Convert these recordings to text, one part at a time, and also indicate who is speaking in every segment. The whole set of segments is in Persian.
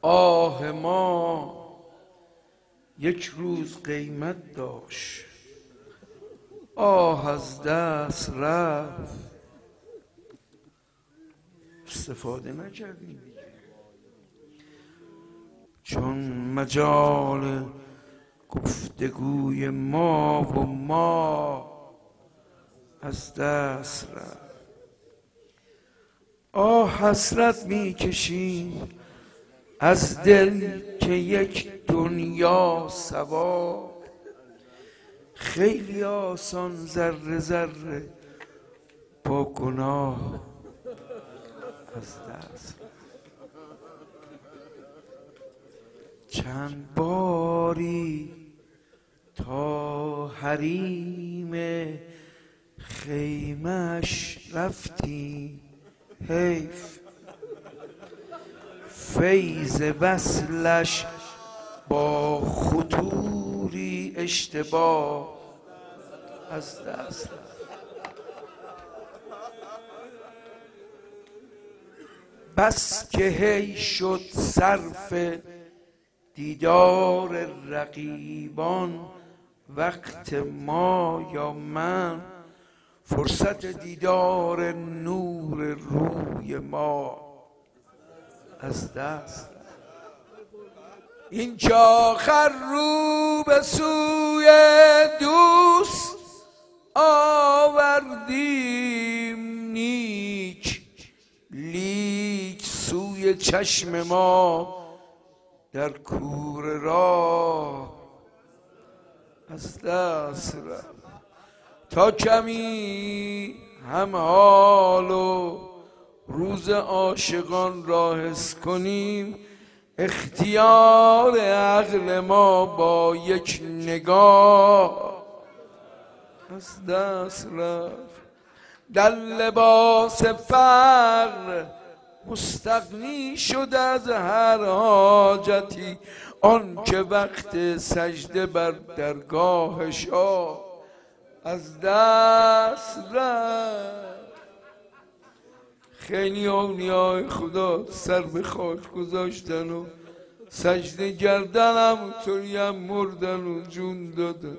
Speaker 1: آه ما یک روز قیمت داشت، آه از دست رفت، استفاده نکردیم دیگه. چون مجال گفتگوی ما و ما از دست رفت. آه حسرت میکشیم از دل که یک دنیا سوار، خیلی آسان ذره ذره با گناه از دست. چند باری تا حریم خیمش رفتیم، حیف فیض وصلش با خطوری اشتباه از دست رفت. بس که هی شد صرف دیدار رقیبان وقت ما یا من، فرصت دیدار نور روی ما از دست. این که آخر رو به سوی دوست آوردیم نیک، لیک سوی چشم ما در کوره راه از دست رفت. تا کمی هم حال و روز عاشقان را حس کنیم، اختیار عقل ما با یک نگاه از دست رفت. در لباس فقر مستغنی شد از هر حاجتی، آن که وقت سجده بر درگاه شاه از دست رفت. خیلی اولیای خدا سر به خاک گذاشتن و سجده کردن، همونطوری هم مردن و جون دادن.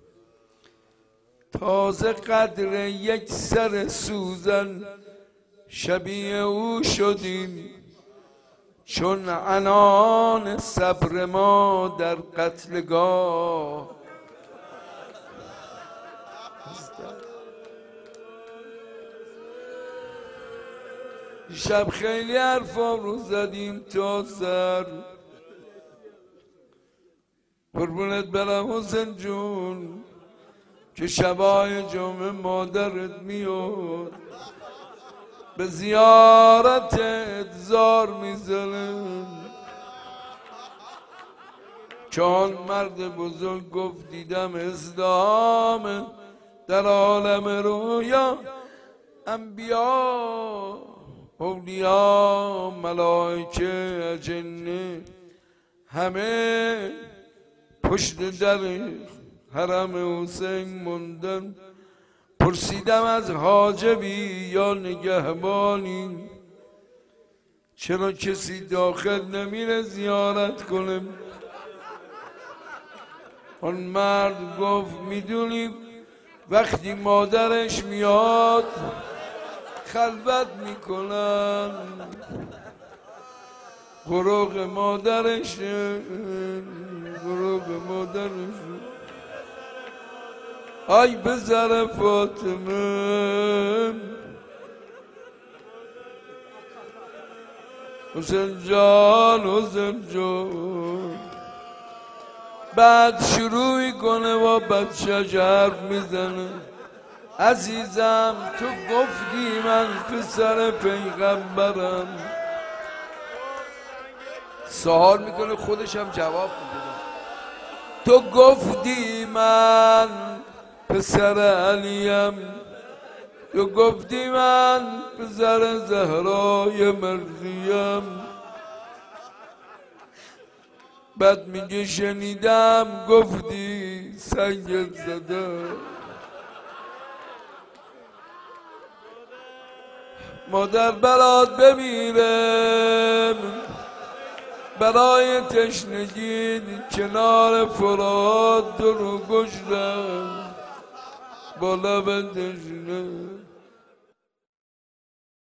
Speaker 1: تازه قدر یک سر سوزن شبیه او شدیم، چون عنان صبر ما در قتلگاه. شب خیلی حرفا رو زدیم تا سر، قربونت برم حسین جون که شبای جمعه مادرت میاد به زیارتت زار میزنه. چون مرد بزرگ گفت دیدم ازدهام در عالم رویا، انبیا اولیا ملائکه اجنه همه پشت در حرم حسین موندن. پرسیدم از حاجبی یا نگهبانی چرا کسی داخل نمیره زیارت کنه؟ اون مرد گفت میدونی وقتی مادرش میاد خلوت میکنن، قروق مادرش قروق مادرش. آی بذاره فاطمه، حسین جان حسین جان. بعد شروع کنه و بچه‌ش حرف میزنه. عزیزم تو گفتی من پسر پیغمبرم. سوال میکنه خودش هم جواب میده. تو گفتی من پسر علیم، تو گفتی من پسر زهرای مریم. بعد میگه شنیدم گفتی سنگت زده. مادر برات بمیرم برای تشنگی کنار فرات درو گشتم با لب تشنه